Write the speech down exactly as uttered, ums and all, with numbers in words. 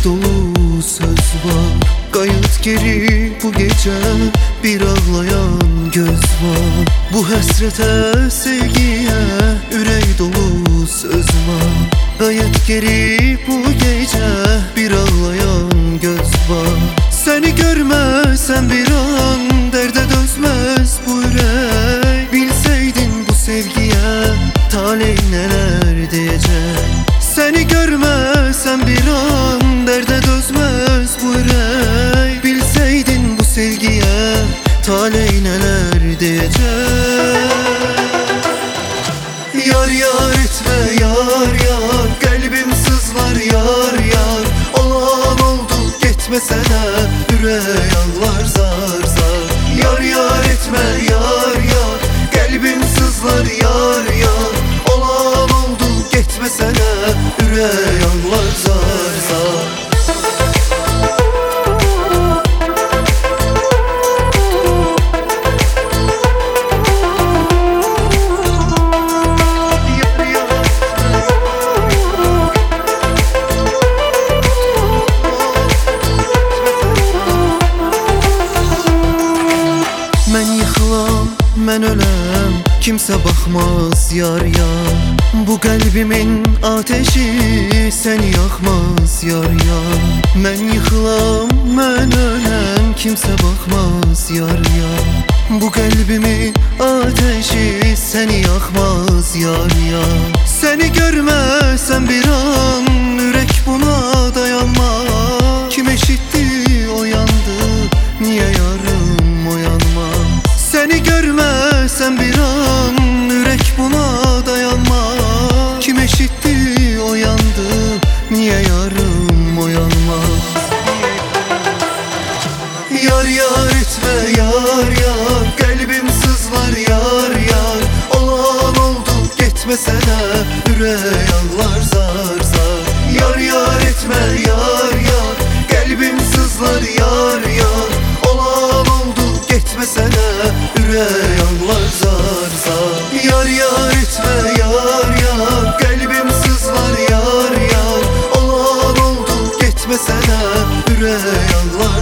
dolu söz var. Kayıt geri bu gece, bir ağlayan göz var. Bu hasrete, sevgiye, ürək dolu söz var. Kayıt geri bu gece, bir ağlayan göz var. Seni görmezsem bir an, derde dözmez bu ürək. Bilseydin bu sevgiye, talih neler diyecek. Seni görmezsem bir an, derde dözmez bu ürək. Bilseydin bu sevgiye, talih neler diyecek. Yar yar etme yar yar, kalbim sızlar yar yar. Olan oldu gitmesene, ürək ağlar zar zar. Yar yar etme yar yar, kalbim sızlar yar yar. Olan oldu gitmesene, ürək ağlar zar zar. Mən öləm, kimsə baxmaz yar yar. Bu qəlbimin ateşi səni yaxmaz yar yar. Mən yıxılam, mən öləm, kimsə baxmaz yar yar. Bu qəlbimin ateşi səni yaxmaz yar yar. Səni görməsəm bir an, ürək buna dayanmaz. Kim eşitdi o yandı, niyə yarım oyanmaz. Seni görmezsem bir an, ürək buna dayanmaz. Kim eşitti o yandı, niye yarım oyanmaz. Yar yar etme yar yar, kalbim sızlar yar yar. Olan oldu gitmesene, ürək ağlar zar zar. Yar yar etme yar yar, kalbim sızlar yar yar. Olan oldu gitmesene, ürək ağlar zar zar. Yar yar etme yar yar, kalbim sızlar yar yar. Olan oldu gitmesene, ürək ağlar